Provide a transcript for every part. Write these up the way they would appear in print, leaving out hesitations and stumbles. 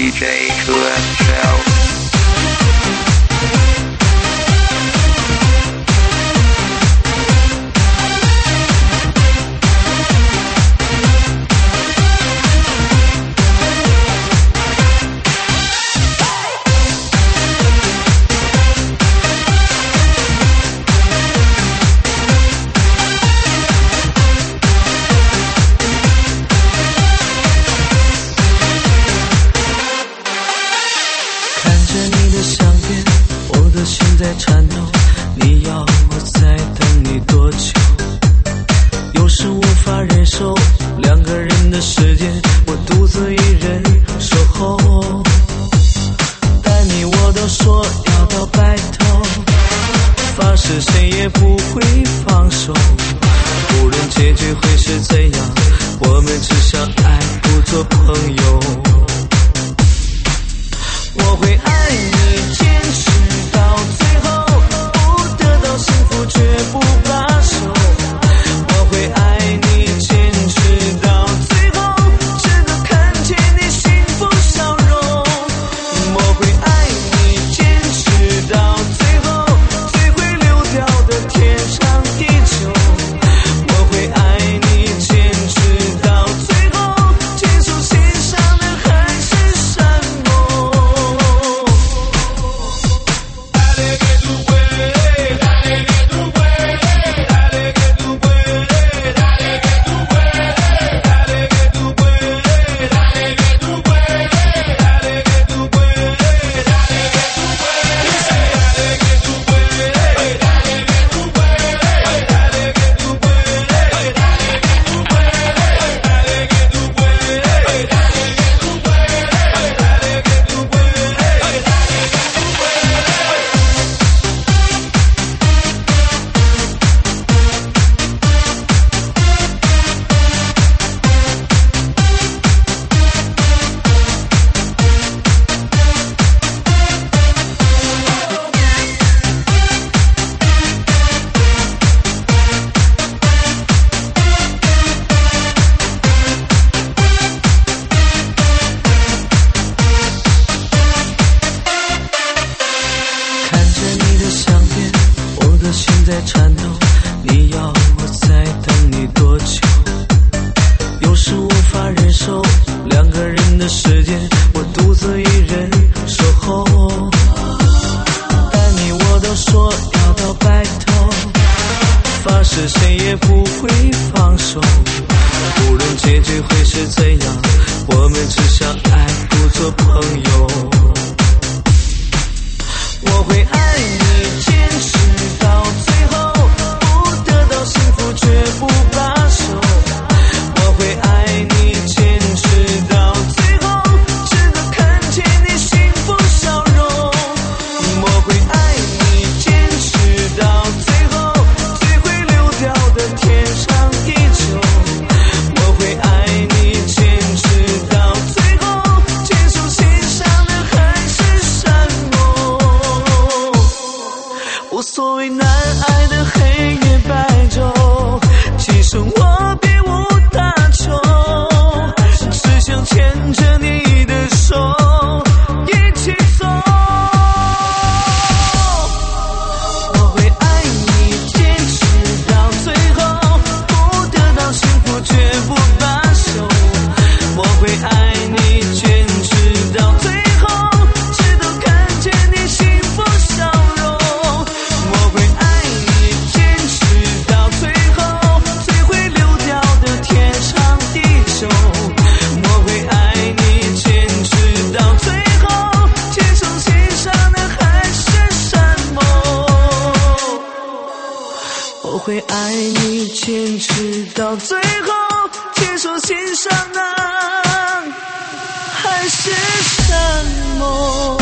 DJ Club 在颤抖，你要我再等你多久？有时无法忍受两个人的世界，我独自一人守候。但你我都说要到白头，发誓谁也不会放手。无论结局会是怎样，我们只想爱，不做朋友。我会爱你，坚持到最后，不得到幸福绝不罢手。我会爱你，坚持到最后，直到看见你幸福笑容。我会爱你，坚持到最后，最会流掉的天长地久。我会爱你，坚持到最后，结束心上的还是山盟。在颤抖，你要我再等你多久？有时无法忍受两个人的世界，我独自一人守候。但你我都说要到白头，发誓谁也不会放手。无论结局会是怎样，我们只想爱，不做朋友。我会爱你，坚持到最后，不得到幸福绝不罢手。我会爱你，坚持到最后，直到看见你幸福笑容。我会爱你，坚持到最后，最会流掉的天长地久。我会爱你，坚持到最后，结束心上的还是山盟。无所谓难挨的黑夜白昼，其实我别无大求，只想牵着你的手一起走。我会爱你，坚持到最后，不得到幸福绝不罢手。我会爱你，坚持到最后，直到看见你幸福笑容。我会爱你，坚持到最后，最会流掉的天长地久。我会爱你，坚持到最后，结束心上的还是山盟。我会爱你，坚持到最后，结束心上的还是山盟。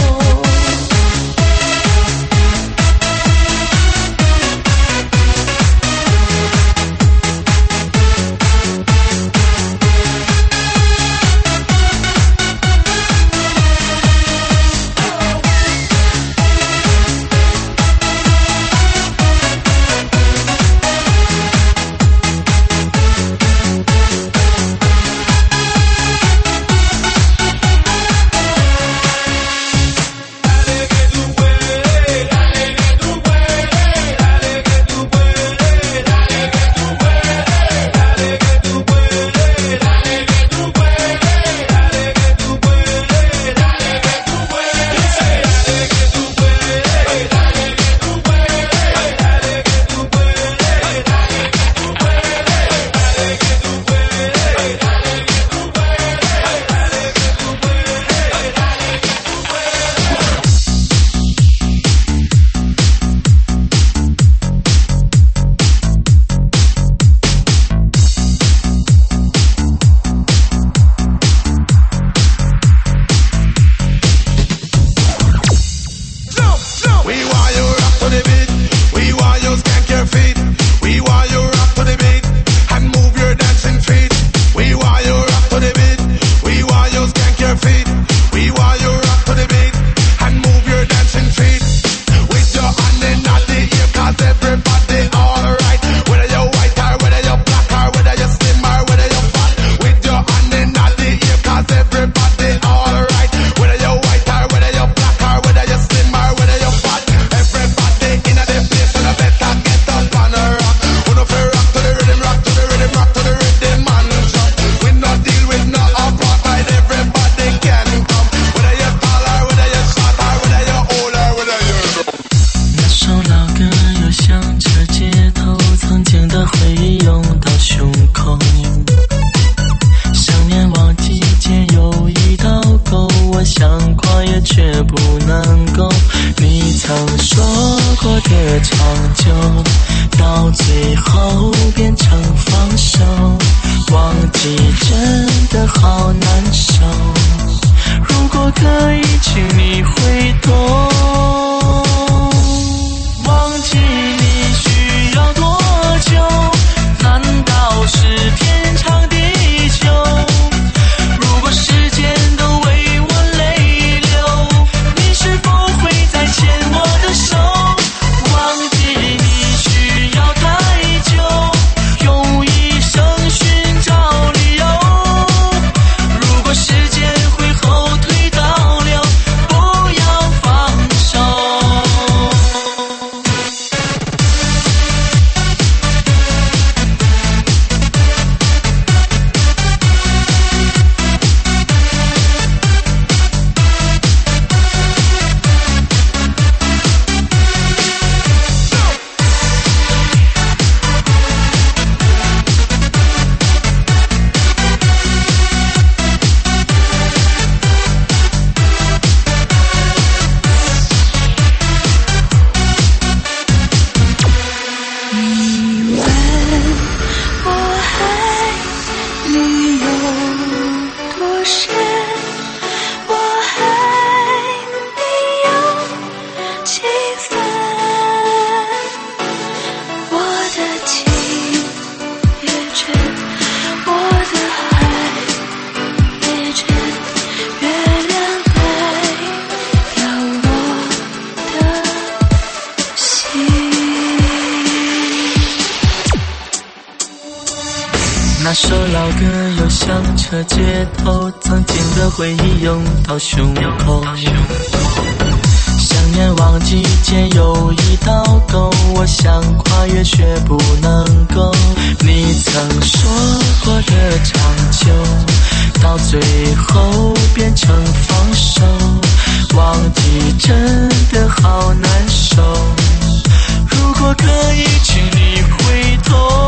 觉却不能够你曾说过的长久，到最后变成放手，忘记真的好难受。如果可以请你回头，忘记你需要多久？难道是天长地久？如果时间都为我泪流，你是否会再牵我的手？忘记你需要太久，用一生寻找理由。如果时间会后退倒流，不要放手。那首老歌又响彻街头，曾经的回忆涌到胸口，想念忘记间有一道沟，我想跨越却不能够你曾说过的长久，到最后变成放手，忘记真的好难受。如果可以请你回头，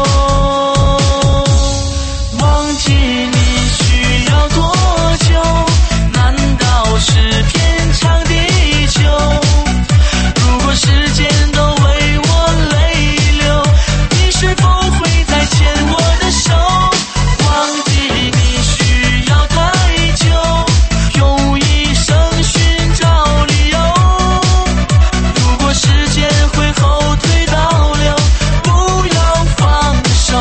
忘记你需要多久？难道是天长地久？如果时间都为我泪流，你是否会再牵我的手？忘记你需要太久，用一生寻找理由。如果时间会后退倒流，不要放手。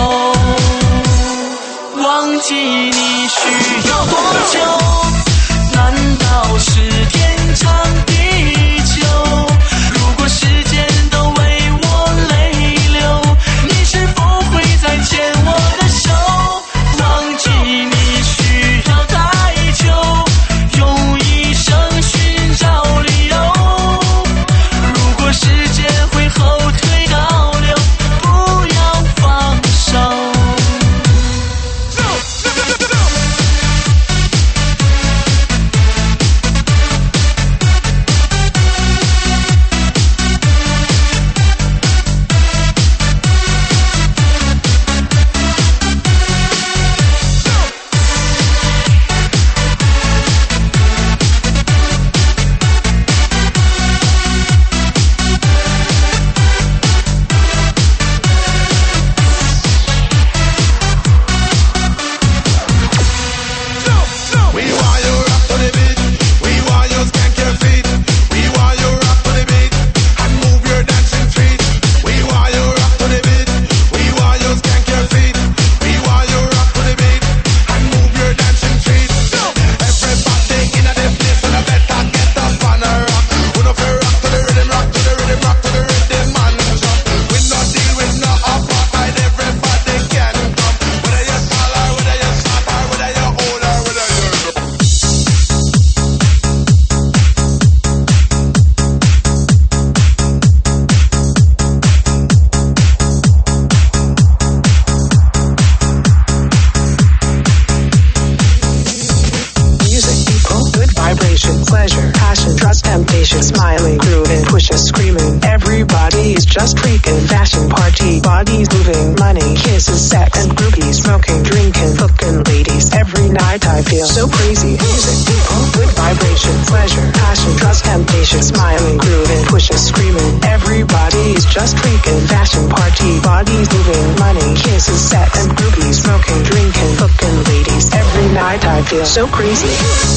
忘记你需要多久？难道是天长地久？如果时间都为我泪流，你是否会再牵我的手？忘记你需要太久，用一生寻找理由。如果时间会后退倒流，不要放手。Pleasure, passion, trust, temptation, smiling, grooving, pushing, screaming. Everybody's just freaking. Fashion party, bodies moving, money, kisses, sex, and groupies, smoking, drinking, looking ladies. Every night I feel so crazy. Music, people, good vibration, pleasure, passion. cause temptation. Smiling, grooving, pushing, screaming. Everybody's just freaking. Fashion party, bodies moving, money, kisses, sex, and groupies. Smoking, drinking, fucking ladies. Every night I feel so crazy.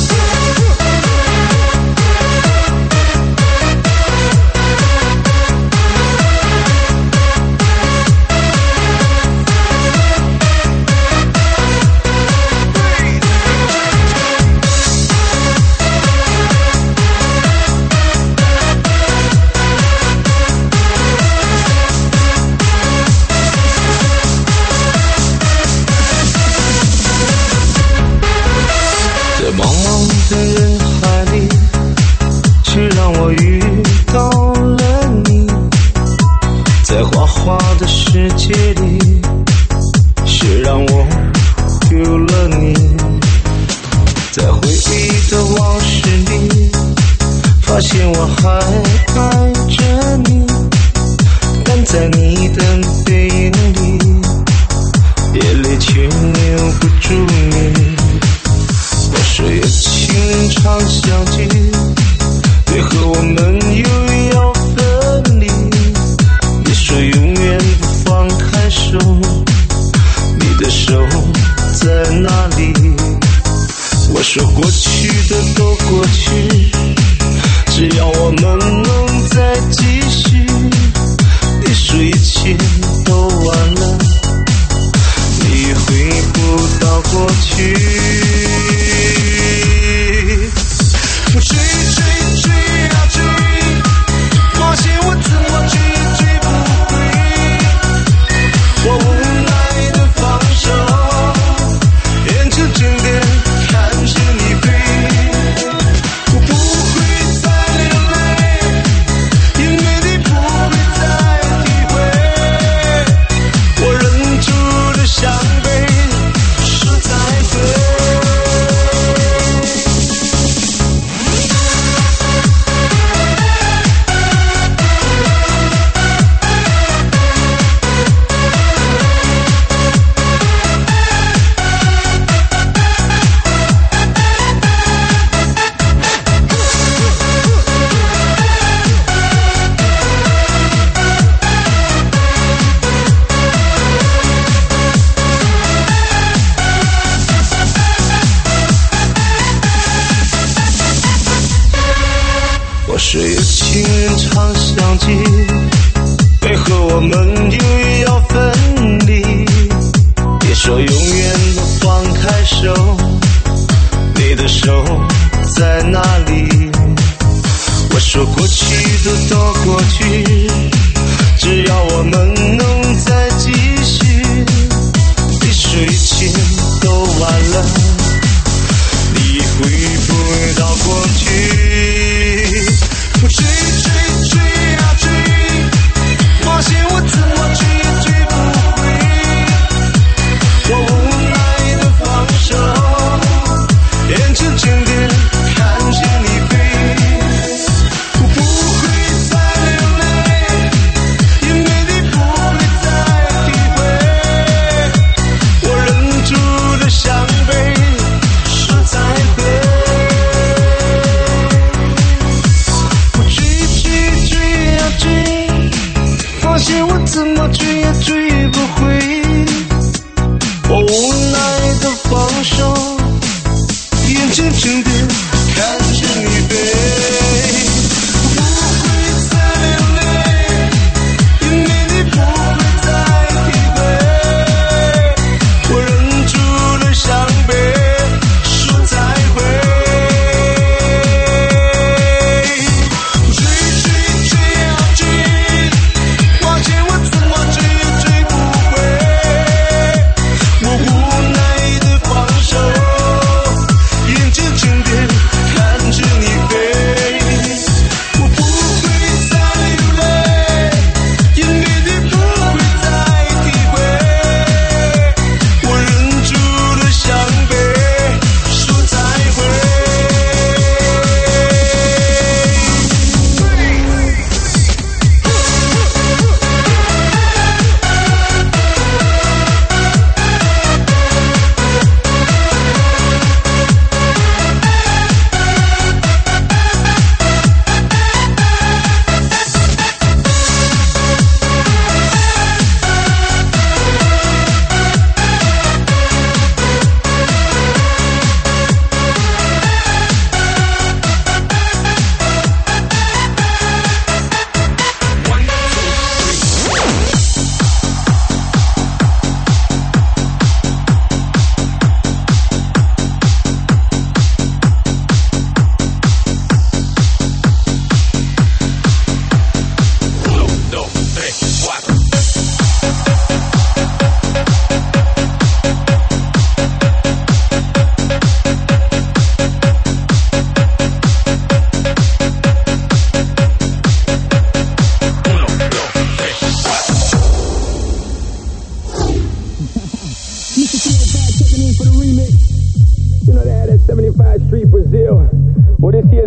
茫茫的人海里，却让我遇到了你。在花花的世界里，却让我丢了你。在回忆的往事里，发现我还爱着你。但在你的背影里，眼泪却留不住你。说有情人常相聚，为何我们又要分离？你说永远不放开手，你的手在哪里？我说过去的都过去，只要我们能再继续。你说一切都完了，你回不到过去。我追追追啊追，发现我怎么追也追不回。我无奈的放手，眼睁睁地看着你飞。我不会再流泪，因为你不会再体会。我忍住的伤悲，实在对。说有情人常相聚，为何我们又要分离？别说永远不放开手，你的手在哪里？我说过去的都过去，只要我们能再继续。你说一切都完了，你回不到过去。我追追追啊追，发现我怎么追也追不回。我无奈的放手，眼睁睁地看着你飞。我不会再流泪，因为你不会再体会。我忍住的伤悲，实在对。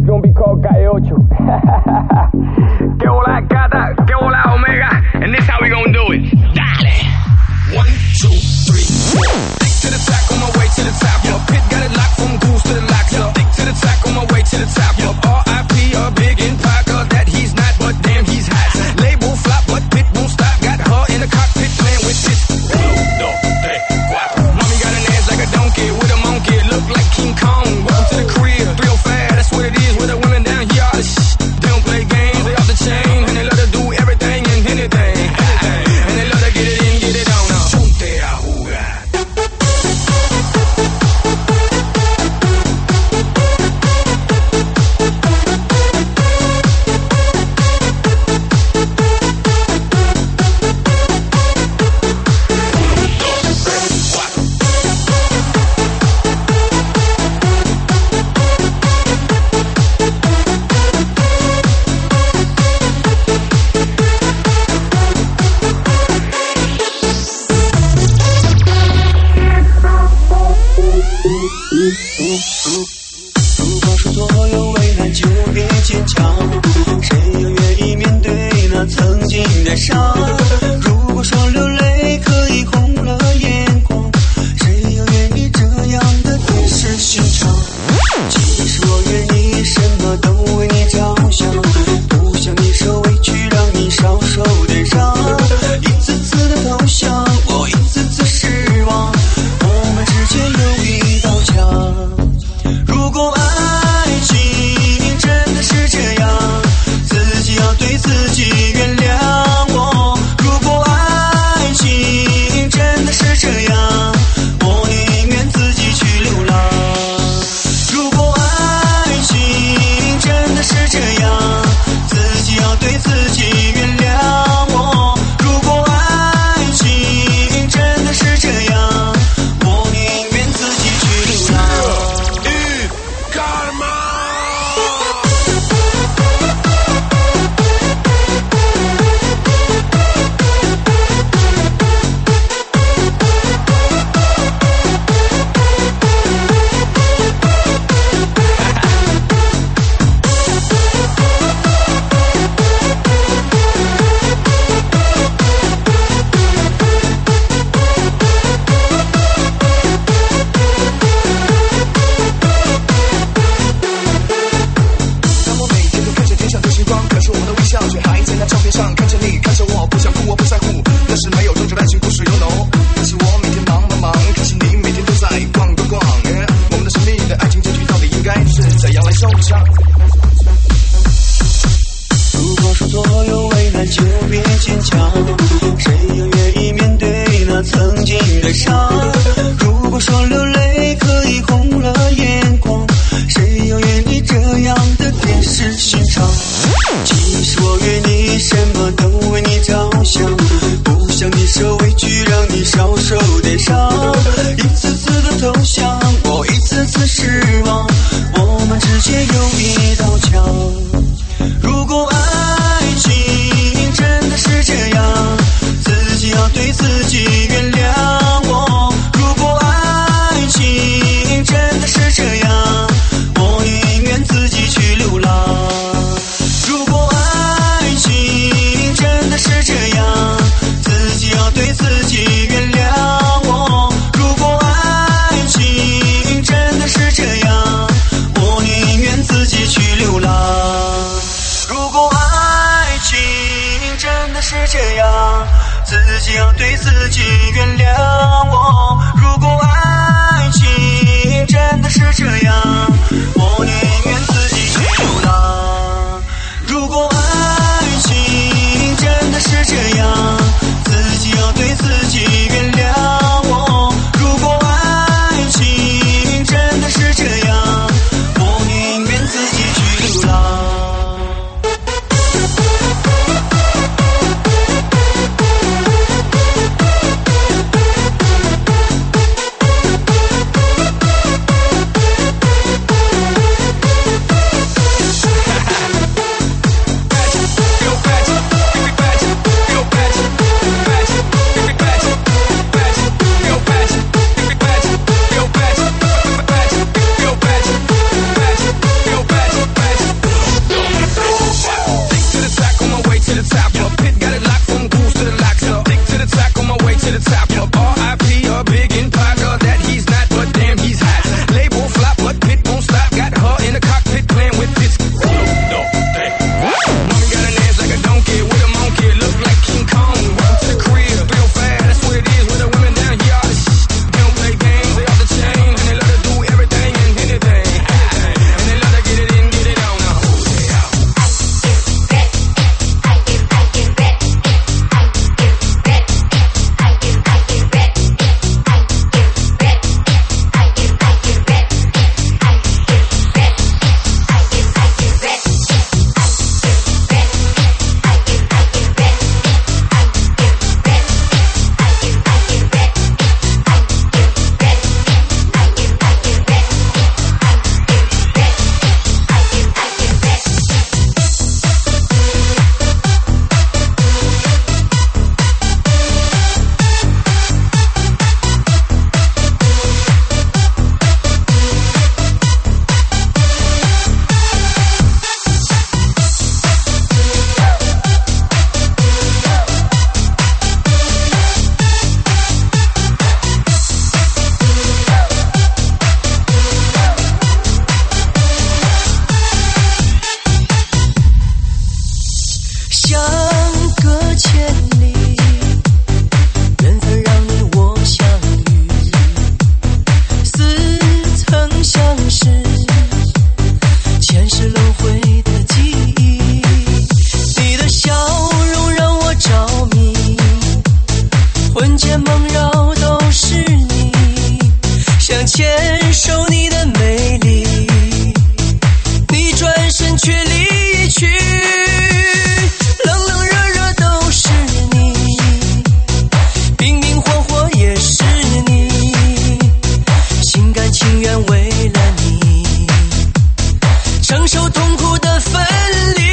It's gonna be called Gaiocho. Que hola gata, que hola omega, and this how we gonna do it. Dale. 1, 2, 3, 4. Stick to the track on my way to the top. Yo, Pit got it locked from goose to the locks. Yo, stick to the track on my way to the top. Yo, R.I.P. a big in Parker that he's not, but damn he's hot. Label flop, but Pit won't stop. Got her in the cockpit playing with this. 1, 2, 3, 4. Mommy got an ass like a donkey with a monkey, look like King Kong. Welcome to the crib, 305. That's what it is with the women down here. All this they don't play games, they off the chain, and they love to do everything and anything, and they love to get it in, get it on. Ponte a jugar. 如果说所有为难就别坚强，谁又愿意面对那曾经的伤？如果说流泪可以红了眼眶，谁又愿意这样的铁石心肠？其实我愿意什么都为你着想，不想你受委屈让你少受点伤，一次次的投降，我一次次失望，我们之间有一道墙。如果爱情真的是这样，自己要对自己原谅我。如果爱情真的是这样，我宁愿自己去流浪。如果爱情真的是这样，自己要对自己原谅我。如果爱情真的是这样，我宁愿自己去流浪。如果说所有为难就别坚强，谁又愿意面对那曾经的伤？如果说流泪可以红了眼眶，谁又愿意这样的铁石心肠？其实我愿意什么都为你着想，不想你受委屈让你少受点伤，一次次的投降，我一次次失望，我们之间有一道墙。如果爱情真的是这样，自己要对自己原谅我。如果爱情真的是这样，我宁愿自己去流浪。如果爱情真的是这样，自己要对自己原谅我。如果爱情真的是这样，我宁愿自己去流浪。如果爱情真的是这样，自己要对自己原谅我。如果爱情真的是这样，我宁愿自己去流浪。如果爱情真的是这样，自己要对自己原谅我。如果爱情真的是这样，我宁愿自己去流浪。 身却离去，冷冷热热都是你，冰冰火火也是你，心甘情愿为了你，承受痛苦的分离。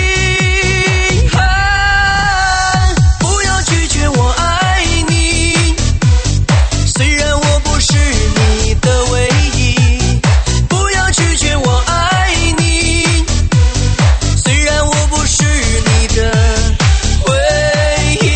不要拒绝我爱你，虽然我不是你的唯一。不要拒绝我爱你，虽然我不是你的唯一。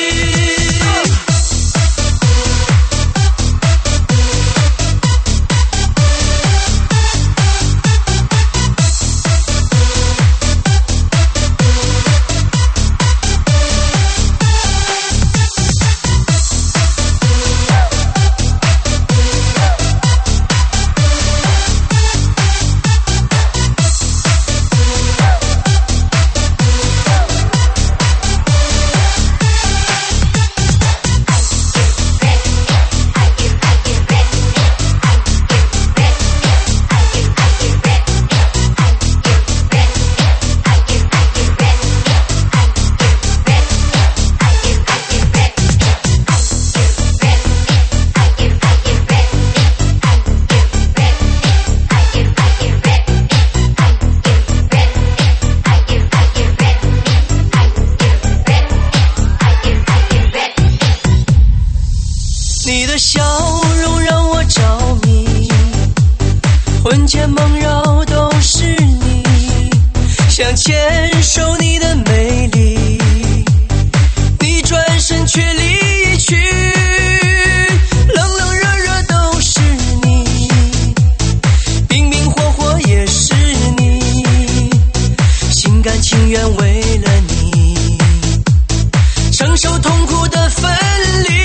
你的笑容让我着迷，魂牵梦绕都是你，想牵手你的美丽，你转身却离去，冷冷热热都是你，冰冰火火也是你，心甘情愿为了你，承受痛苦的分离。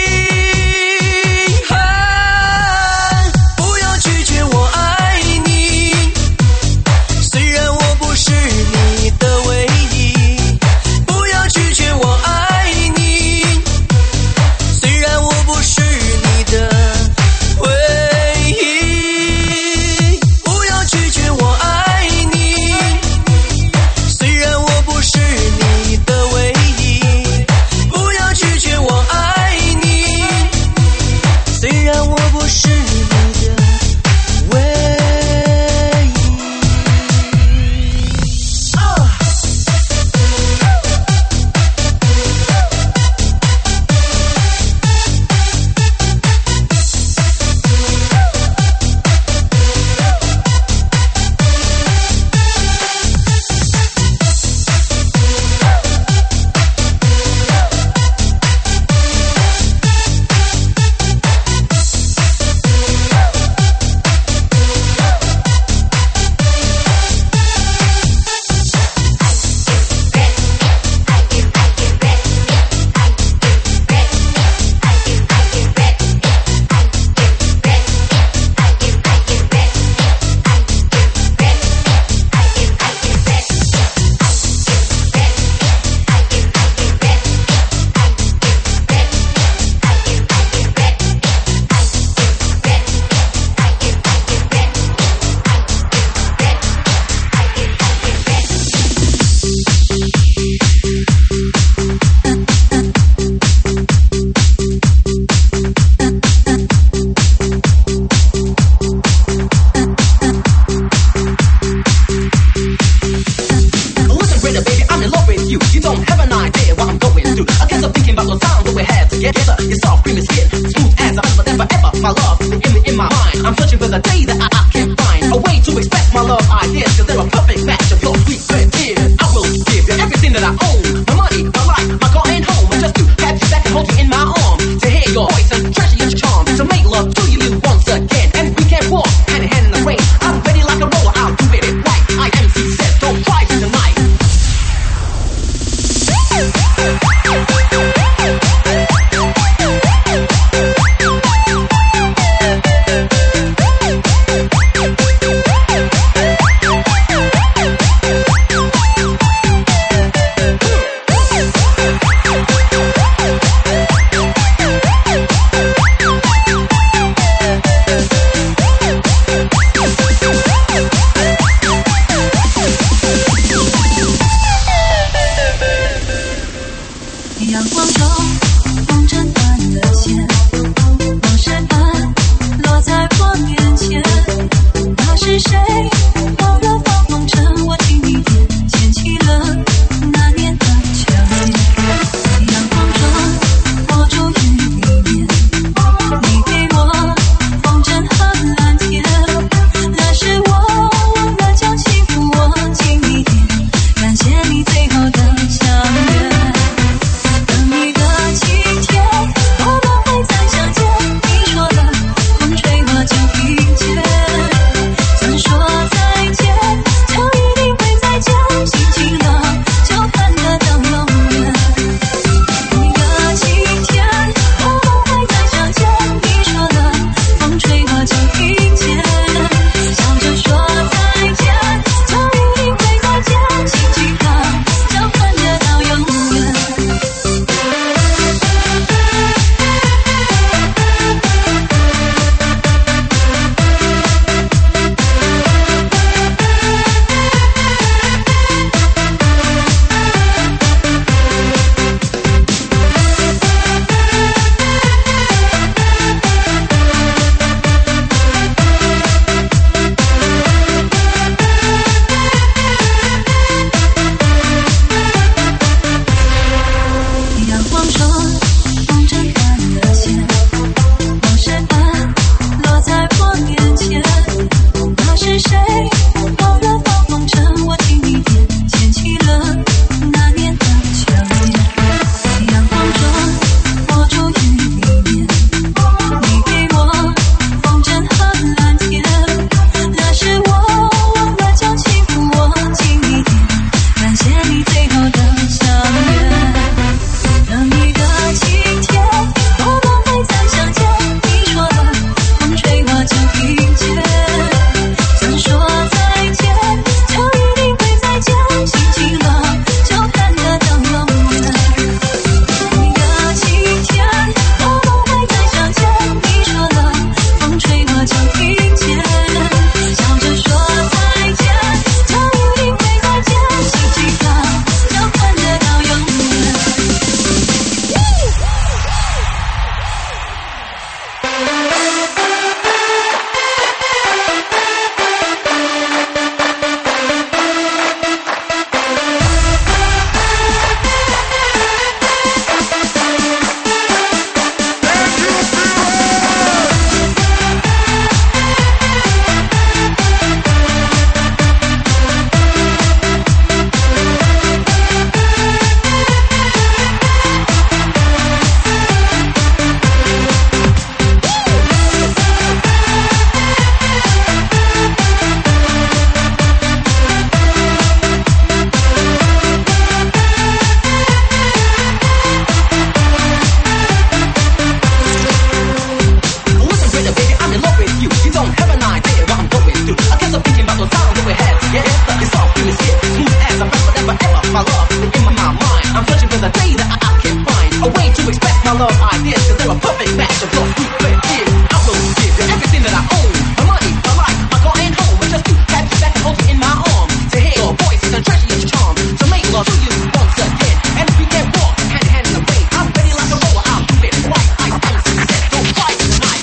I'll feel it here, smooth as a breath, forever, ever. My love is in my mind. I'm searching for the day that I can't find a way to express my love ideas, 'cause they're a perfect match of your sweet red tears. I will give you everything that I own, my money, my life, my car and home, but just to catch you back and hold you in my arms, to hear your voices and treasure your charm, to make love to you once again. And if we can walk hand in hand in the way, I'm ready like a roller, I'll do it right. I stand success, so fight tonight.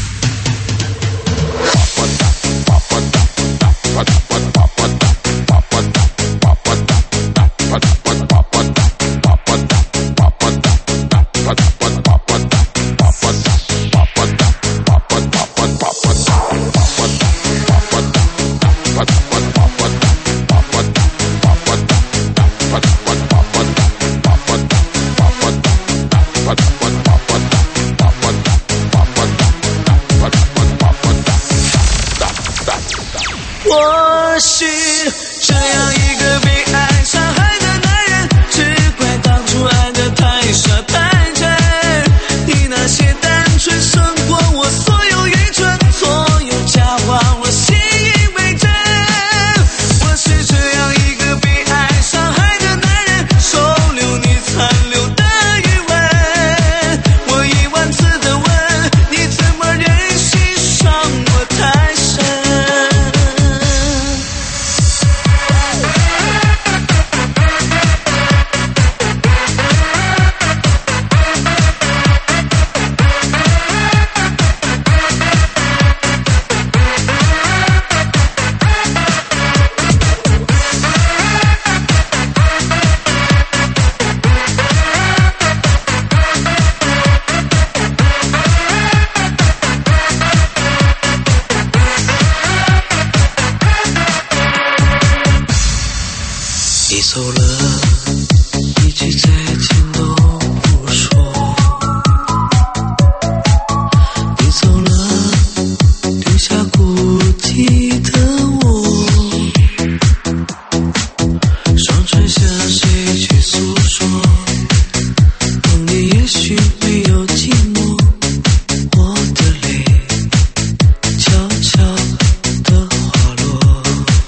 我是这样一个被爱伤害的男人，只怪当初爱得太傻太真。你那些单纯胜过我所有愚蠢，所有假话我信以为真。我是这样一个被爱伤害的男人，收留你残留的余温。我10000次的问，你怎么忍心伤我太深？你走了，一句再见都不说。你走了，留下孤寂的我。双唇向谁去诉说？梦里也许没有寂寞，我的泪悄悄地滑落。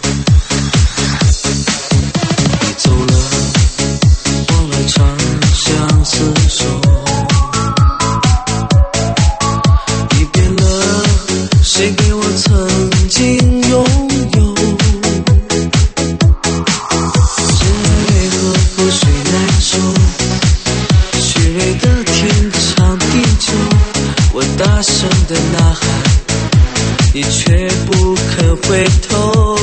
走了，忘了长相厮守。你变了，谁给我曾经拥有？真爱为何覆水难收？虚伪的天长地久，我大声的呐喊，你却不肯回头。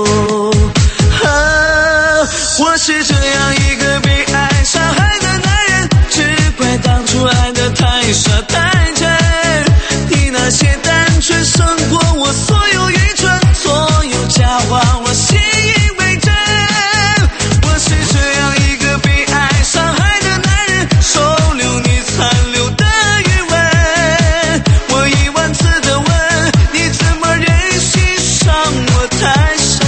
我是这样一个被爱伤害的男人，只怪当初爱得太傻太真。你那些单纯胜过我所有愚蠢，所有假话我信以为真。我是这样一个被爱伤害的男人，收留你残留的余温。我10000次的问，你怎么忍心伤我太深？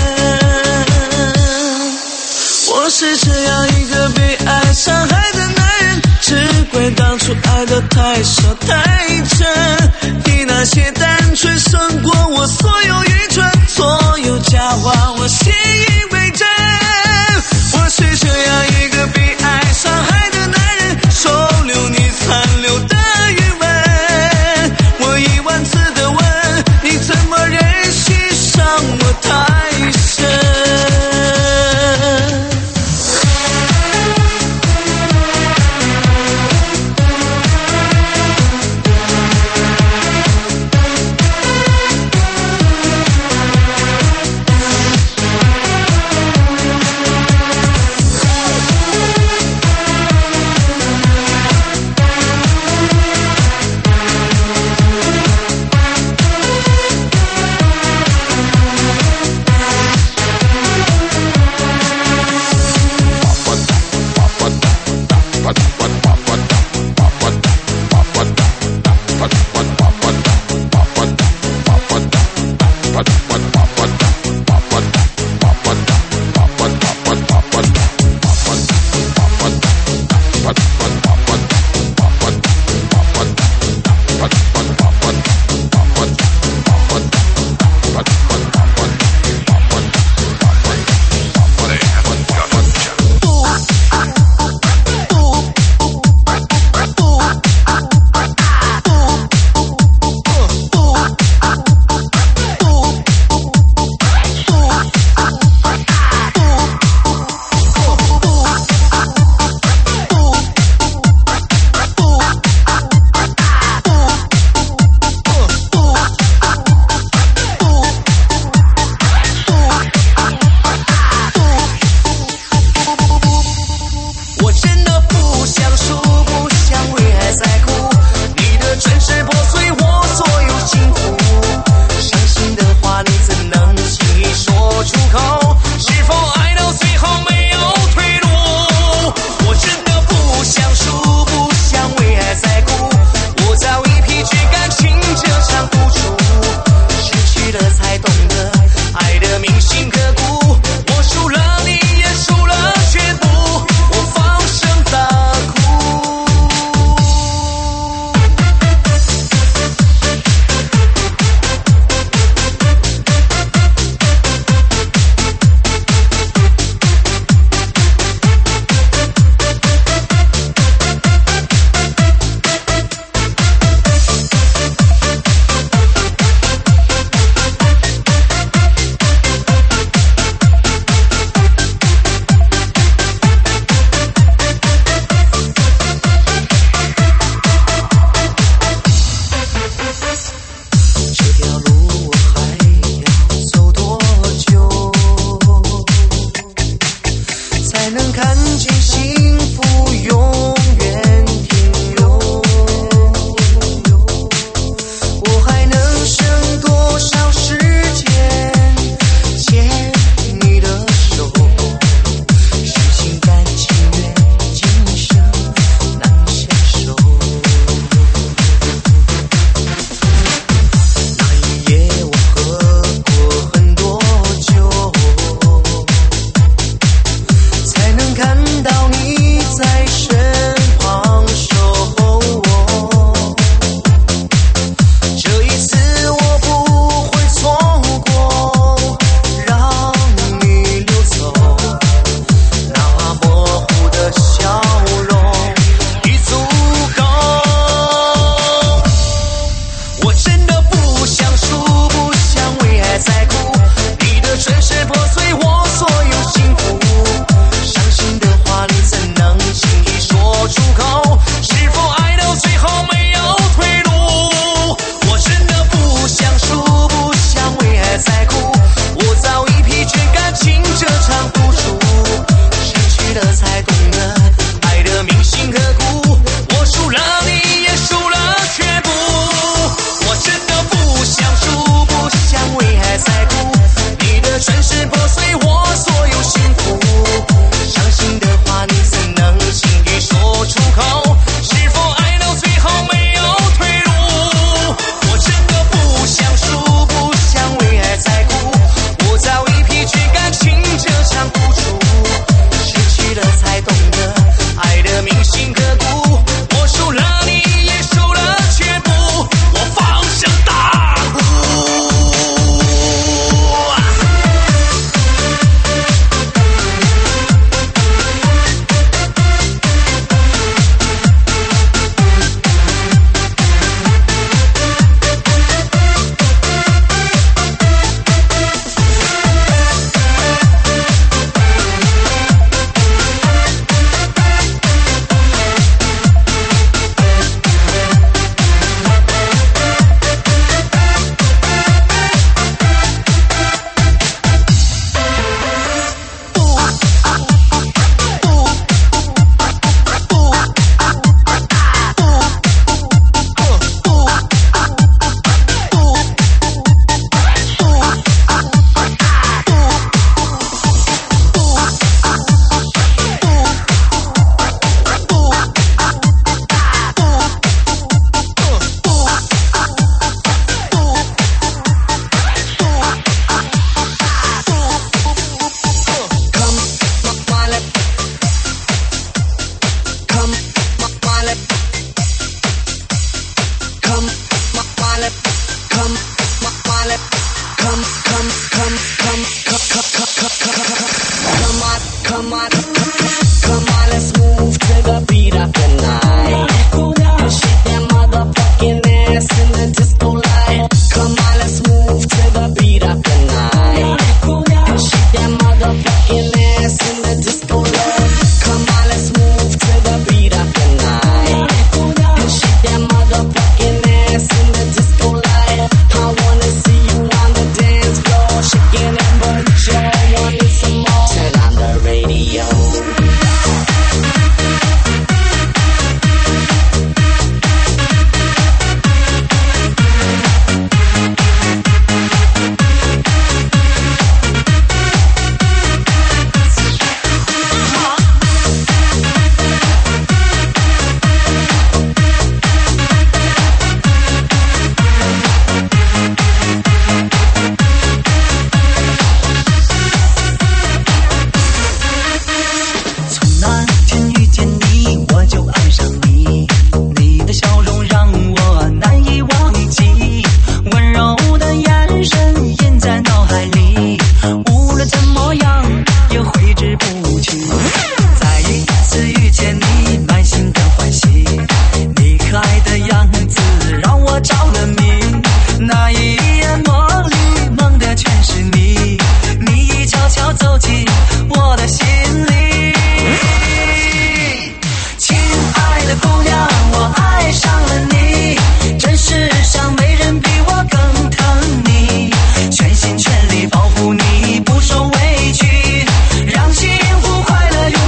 我是这样一个被爱伤害的男人，只怪当初爱得太傻太真。你那些单纯胜过我所有愚蠢，所有假话我信以为真。我是这样一个被爱伤害的男人，收留你残留的余温。我10000次的问，你怎么忍心伤我太深？ 才能看见幸福永远停留。我还能剩多少时间牵你的手？是心甘情愿，今生难牵手。那一夜我喝过很多酒，才能看到你在身旁守候我。这一次我不会错过，让你溜走，哪怕模糊的笑容已足够。我真的不想输，不想为爱在哭，你的唇是破碎我所有幸福。伤心的话你怎能轻易说出口？是否爱到最后没有退路？我真的不想输，不想为爱在哭，我早已疲倦感情这场赌注，失去了才懂得爱的铭心刻骨。我输了你也输了却不，我真的不想输，不想为爱在哭，你的唇是破碎我所有幸福。伤心的话你怎能轻易说出口？是否爱到最后没有退路？我真的不想输，不想为爱在哭，我早已疲倦感情这场赌注，失去了才懂得爱的铭心刻骨。我输了你也输了却不，我放声大哭。 全心全力保护你，不受委屈，让幸福快乐永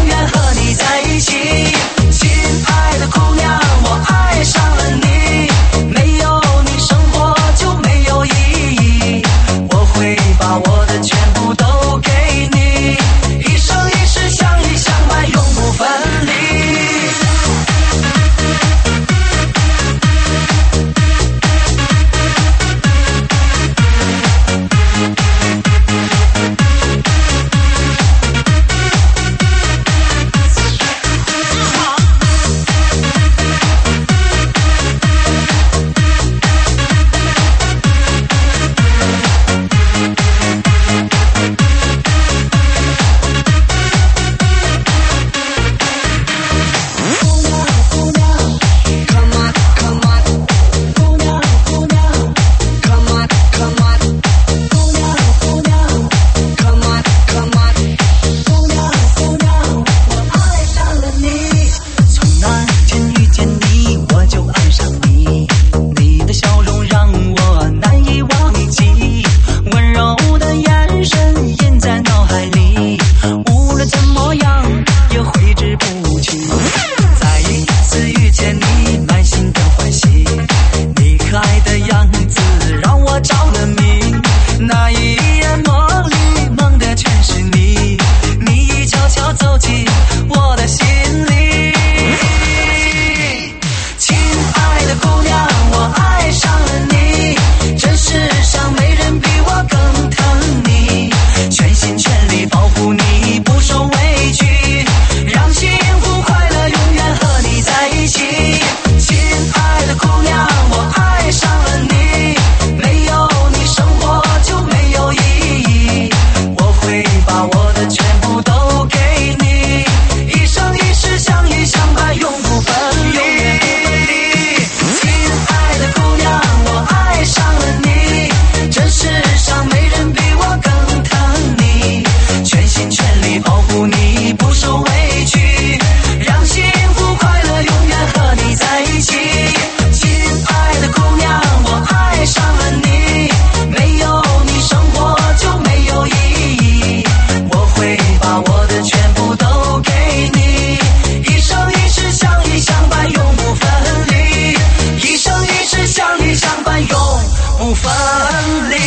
护你不受委屈，让幸福快乐永远和你在一起。亲爱的姑娘，我爱上了你，没有你生活就没有意义。我会把我的全部都给你，一生一世相依相伴，永不分离。一生一世相依相伴，永不分离。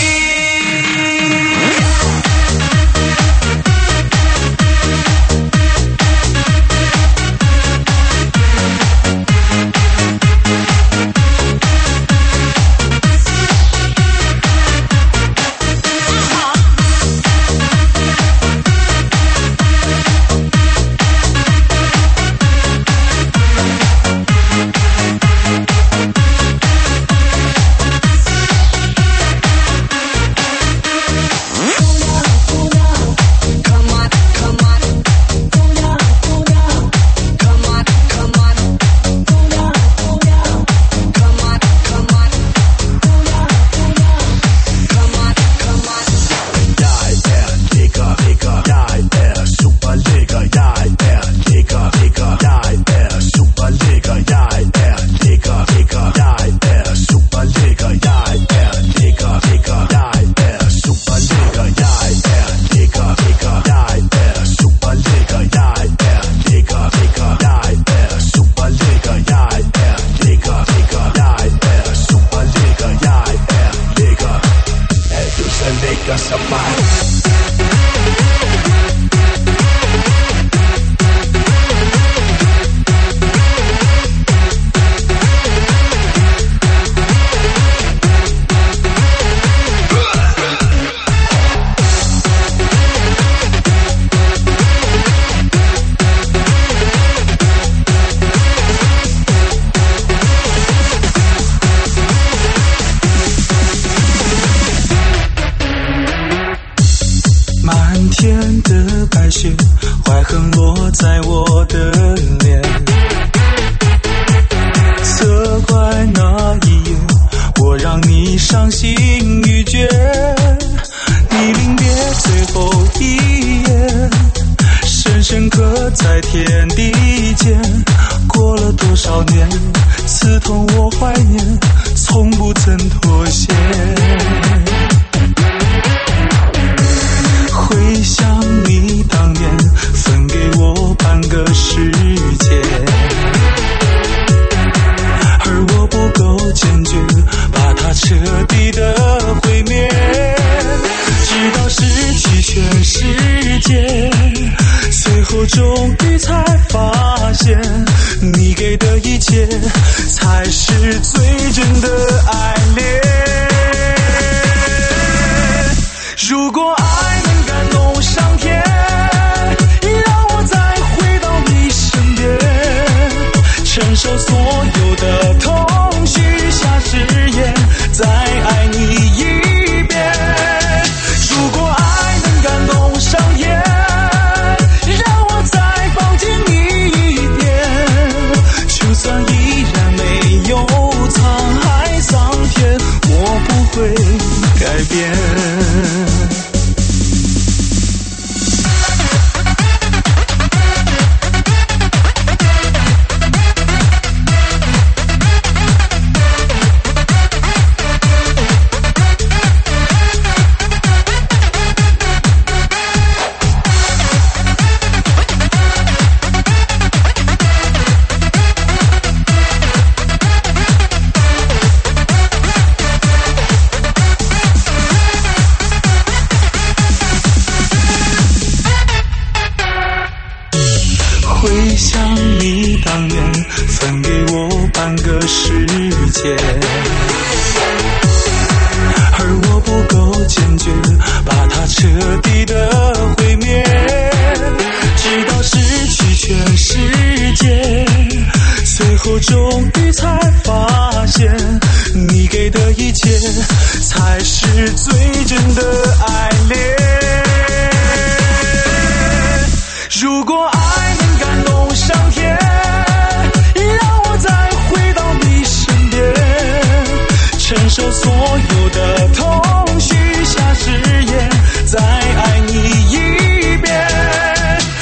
如果爱能感动上天，让我再回到你身边，承受所有的痛，许下誓言，再爱你一遍。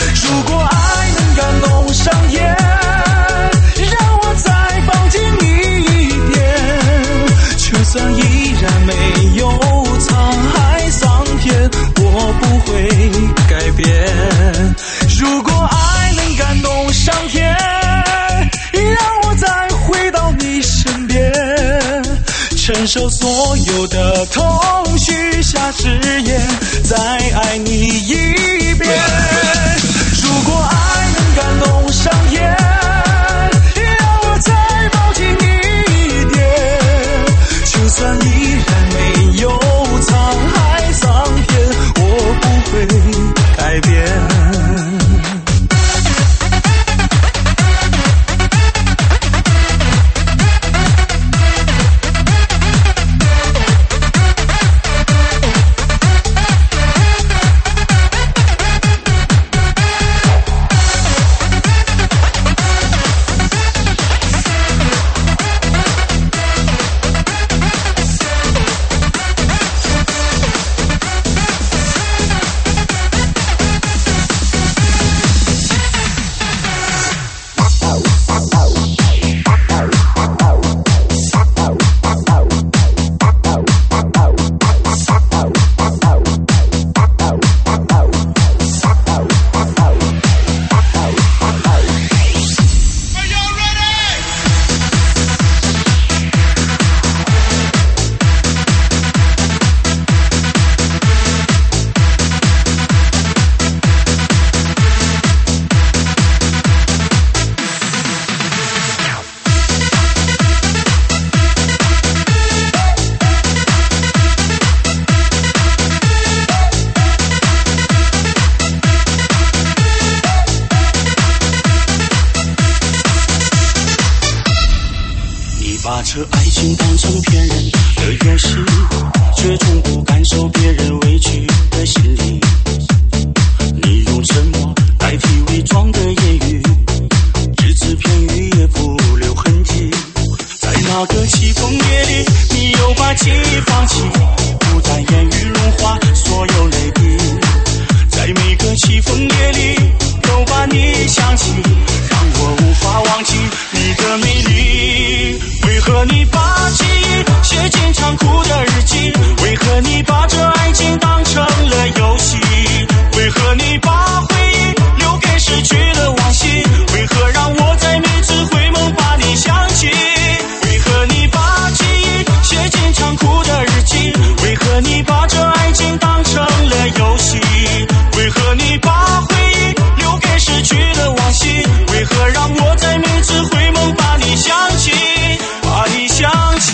承受所有的痛，许下誓言，再爱你一遍。如果爱能感动上天，让我再抱紧你一点，就算依然没有沧海桑田，我不会改变。把这爱情当成骗人的游戏，却从不感受别人委屈的心理。你用沉默代替伪装的言语，只字片语也不留痕迹。在那个凄风夜里，你又把记忆放弃，不但言语融化所有泪滴。在每个凄风夜里，都把你想起，让我无法忘记你的美丽。为何你把记忆写进残酷的日记？为何你把这爱情当成了游戏？为何你把回忆留给失去的往昔？为何让我在每次回眸把你想起？为何你把记忆写进残酷的日记？为何你把这爱情当成了游戏？为何你把回忆留给失去的往昔？为何让我在每次回眸把你想起？把你想起。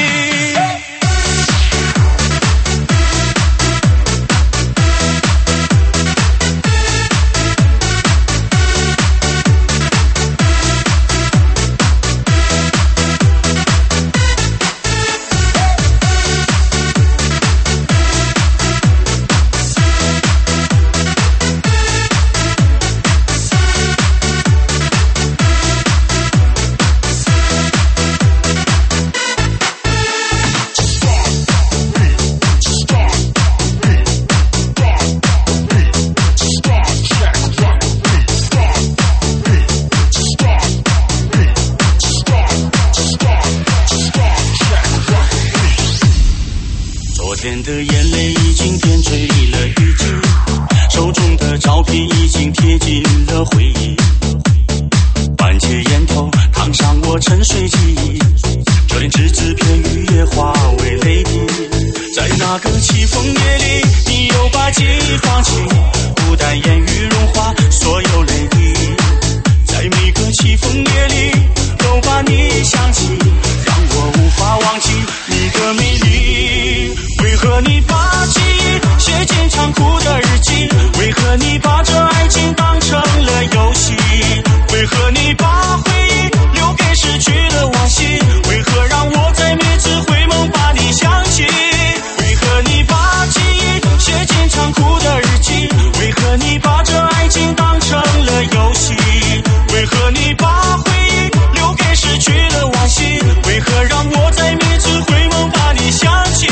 昨天的眼泪已经点缀了雨季，手中的照片已经贴近了回忆，半截烟头烫伤我沉睡记忆，就连只字片语也化为泪滴。在那个凄风夜里，你又把记忆放弃，不但言语融化所有泪滴。在每个凄风夜里，都把你想起，让我无法忘记你的美丽。为何你把记忆写进残酷的日记？为何你把这爱情当成了游戏？为何你把回忆留给失去的往昔？为何让我在每次回眸把你想起？为何你把记忆写进残酷的日记？为何你把这爱情当成了游戏？为何你把回忆留给失去的往昔？为何让我在每次回眸把你想起？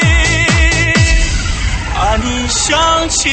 把你想起。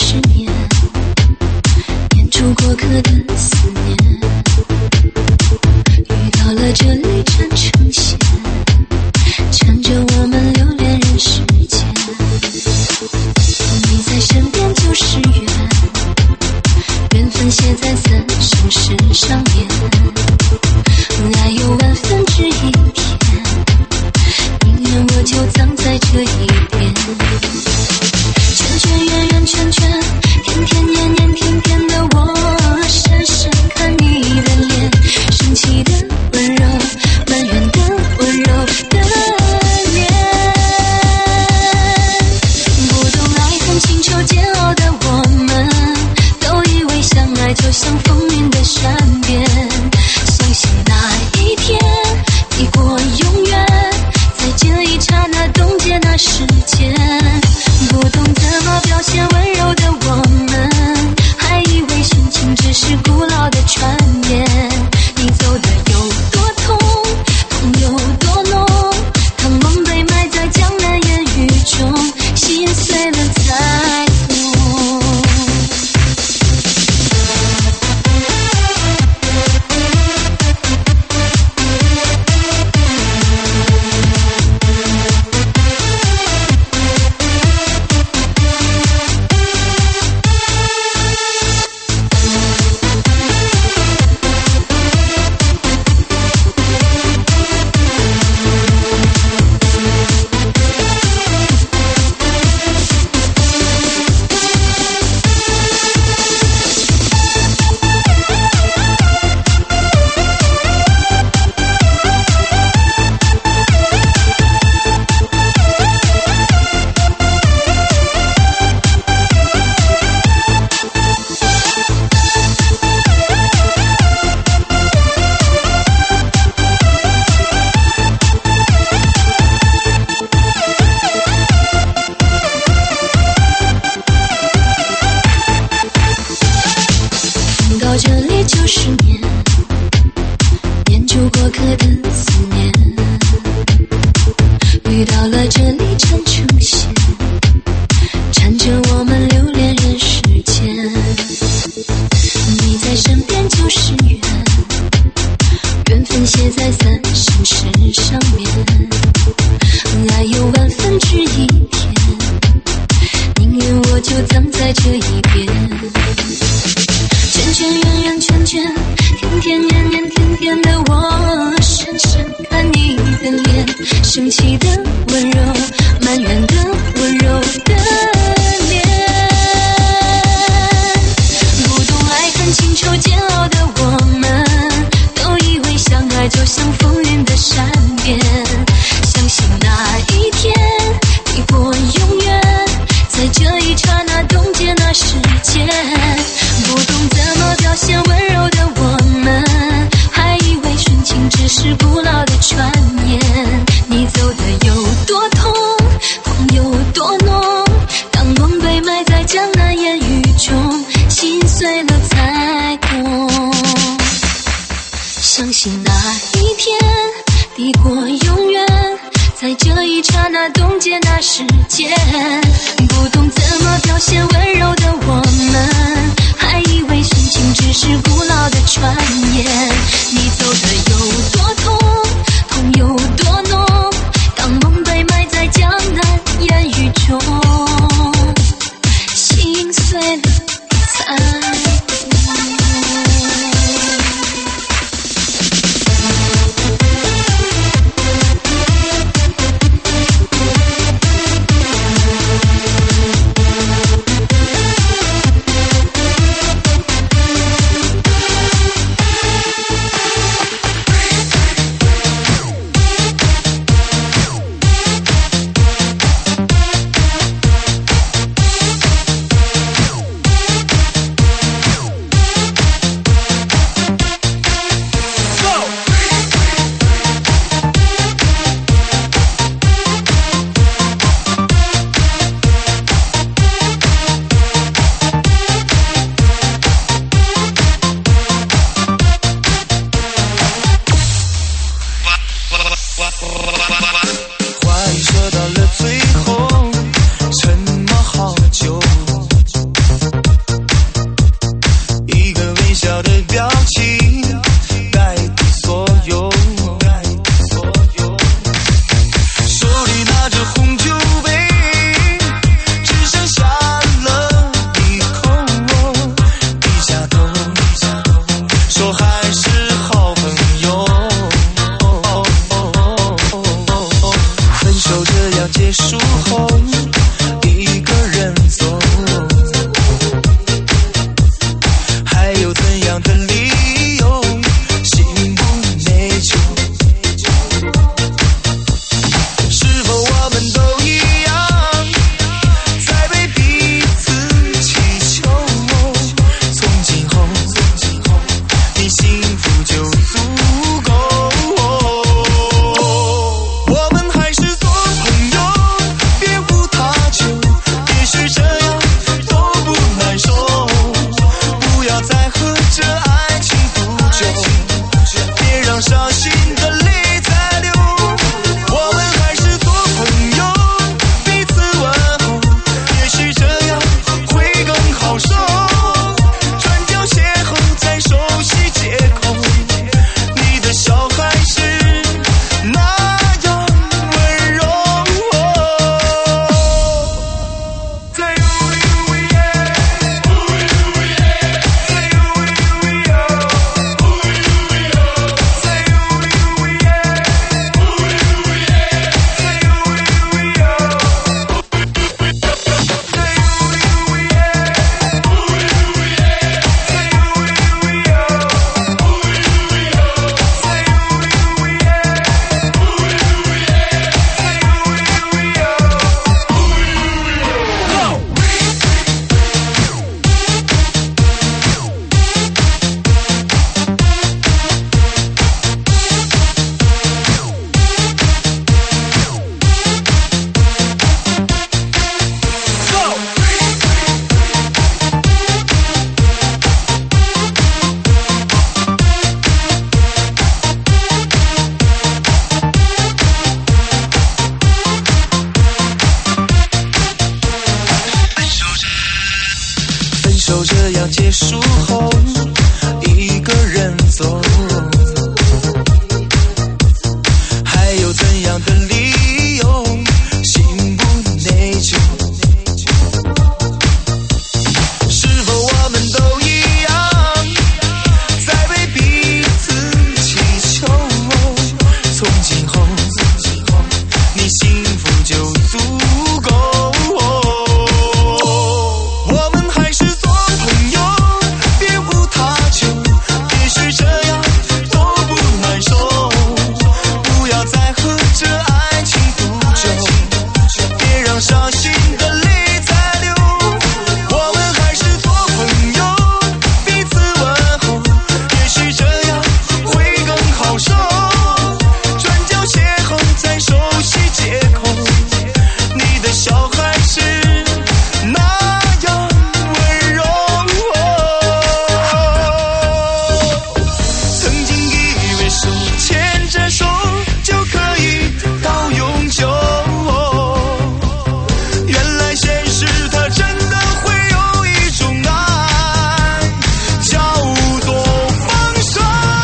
就是念，念出过客的思念，遇到了这里缠成线，缠着我们留恋人世间。你在身边就是缘，缘分写在三生石上面，爱有万分之一天，宁愿我就葬在这一边。圈圈圆圆圈圈，天天年年天天的我，深深看你的脸，生气的温柔，埋怨的温柔的脸。不懂爱恨情仇煎熬的我们，都以为相爱就像风云的善变，相信那一天抵过永远，在这一刹那冻结那时间。不懂怎么表现温柔的我们，还以为深情只是古老的传言。你走的有多痛，痛有多浓，当梦被埋在江南烟雨中，心碎了才懂。到这里就是念，念出过客的思念，遇到了这里缠成线，缠着我们留恋人世间。你在身边就是缘，缘分写在三生石上面，爱有万分之一天，宁愿我就葬在这一边。圈圈圆圆圈圈，天天年年天天的我，深深看你的脸，生气的温柔，埋怨的温柔的脸。不懂爱恨情仇煎熬的我们，都以为相爱就像风云的善变，相信那一天抵过永远，在这一刹那冻结那时间。不懂怎么表现温柔的我们，还以为深情只是古老的传言。你走的有多痛，痛有多浓，当梦被埋在江南烟雨中，心碎了才懂。相信那一天抵过永远，在这一刹那冻结那时间。不懂怎么表现温柔的我们，还以为深情只是古老的传言。你走的有多痛，痛有多浓，当梦被埋在江南烟雨中，心碎了才懂。 结束后一个人走，还有怎样的理由心不内疚？是否我们都一样在为彼此祈求？从今后你幸福就足够。我们还是做朋友，别无他求，也许这样都不难受。不要再和这爱情赌咒，别让伤心的泪再流。我们还是做朋友，彼此问候，也许这样会更好受。转角邂逅在熟悉街口，你的笑还是那样温柔。曾经以为手牵着手就可以到永久，原来现实它真的会有一种爱叫做放手。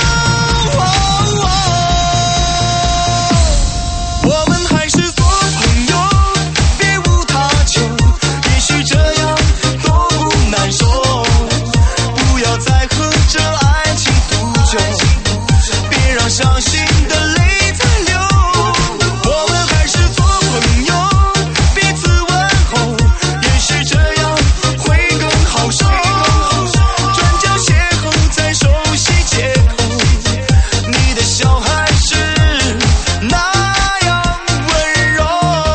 我们还是做朋友，别无他求，也许这样都不难受。不要再和这爱情赌咒，别让伤心的泪再流。我们还是做朋友，彼此问候，也许这样会更好受。转角邂逅在熟悉街口，你的笑还是那样温柔。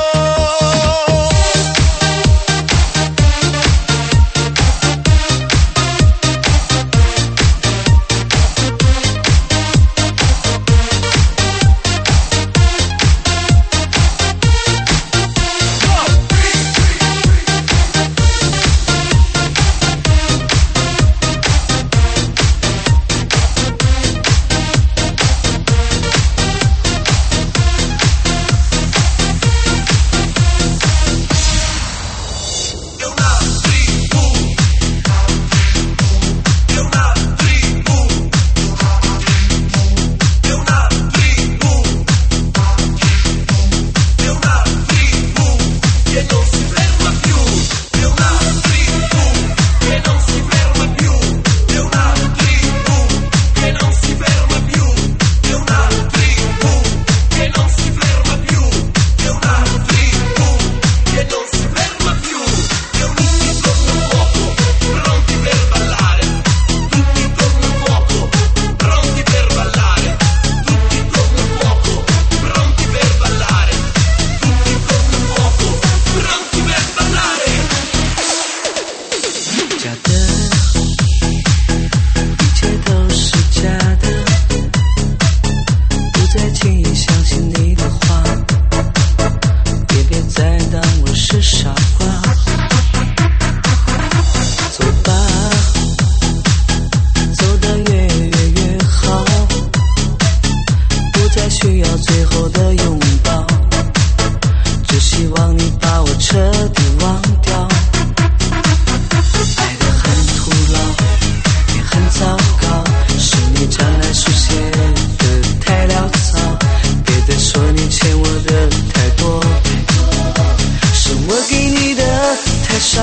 假的，一切都是假的，不再轻易相信你的话，也别再当我是傻瓜。走吧，走得越好，不再需要最后的拥抱，只希望你把我彻底忘掉。爱得很徒劳，也很糟糕，是你将来书写的太潦草，别再说你欠我的太多，是我给你的太少。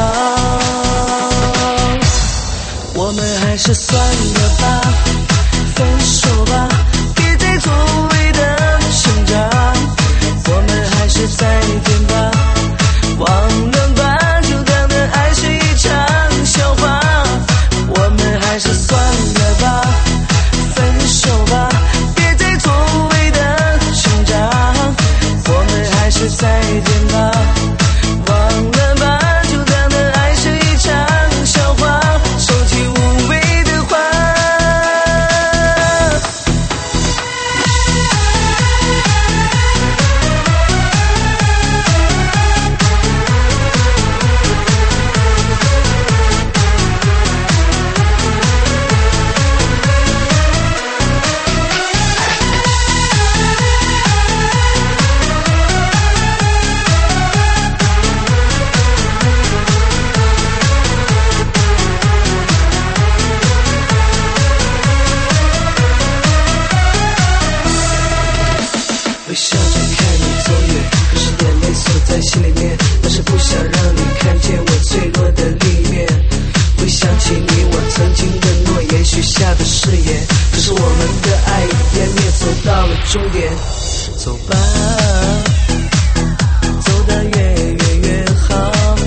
我们还是算了吧，分手吧，别再做无谓的挣扎。我们还是再见吧，忘了吧，就当的爱是一场笑话。我们还是算了吧，分手吧，别再做无谓的挣扎。我们还是再见吧，忘了吧，就当的爱是一场笑话。收起无谓的话， 终点。走吧，走得越好，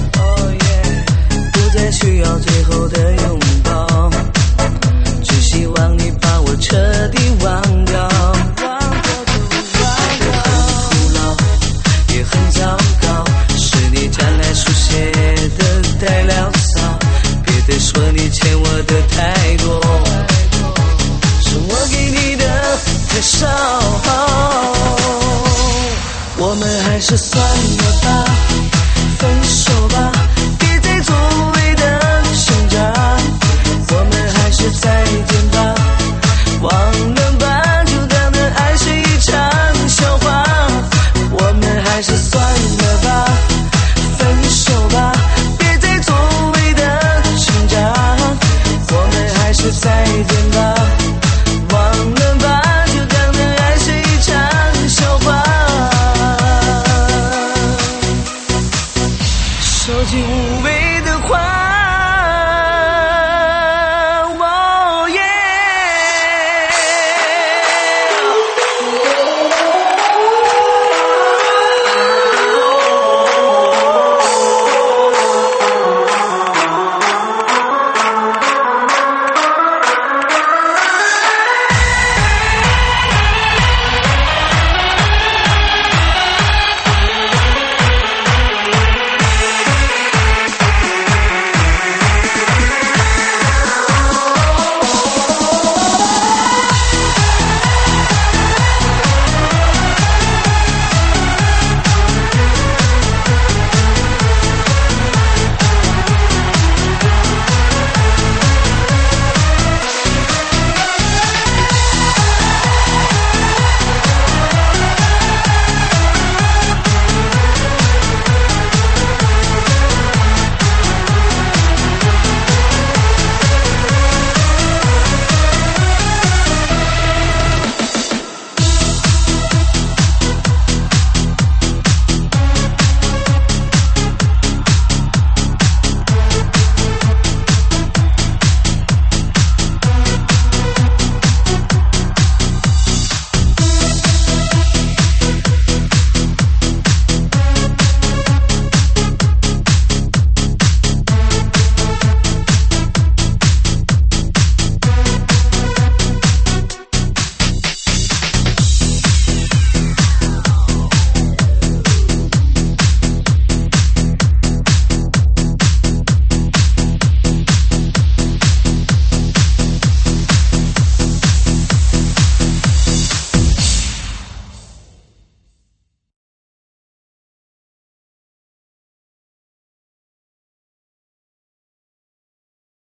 不再需要最后的拥抱，只希望你把我彻底忘掉。很徒劳，也很糟糕，是你将爱书写的太潦草，别再说你欠我的太多，是我给你的太少。我们还是算了吧，分手